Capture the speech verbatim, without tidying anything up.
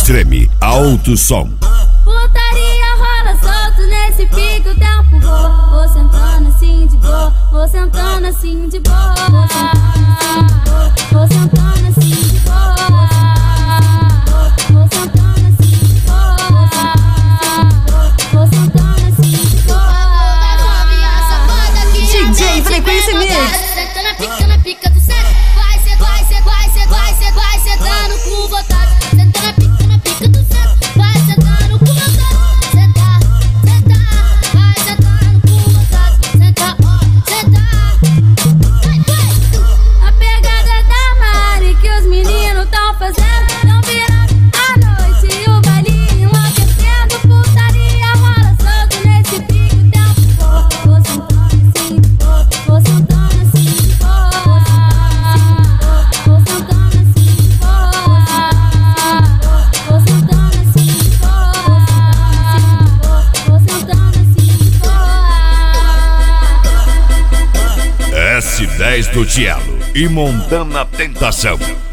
treme, alto som. Putaria rola solto nesse pique o tempo voa. Vou sentando assim de boa, vou sentando assim de boa. Vou sentando assim de boa, vou sentando assim de boa. Vou sentando assim de boa. D J Frequência Mix. Senta na pica, na pica do set. Vai ser, vai ser, vai ser, vai ser, vai ser dando com vontade. Senta na pica, na pica do set. Vai ser dando com vontade. Senta, senta, vai ser dando com vontade. Senta, ó, senta. Vai, vai. A pegada da Mari que os meninos tão fazendo. Tão virando a noite e o baile enlouquecendo. Putaria rola solto nesse pique o tempo voa. Vou sentando assim de boa, vou sentando assim de boa. Vou sentando assim de boa, vou sentando assim de boa. Vou sentando assim de boa. S dez do Cielo e Montana Tentação.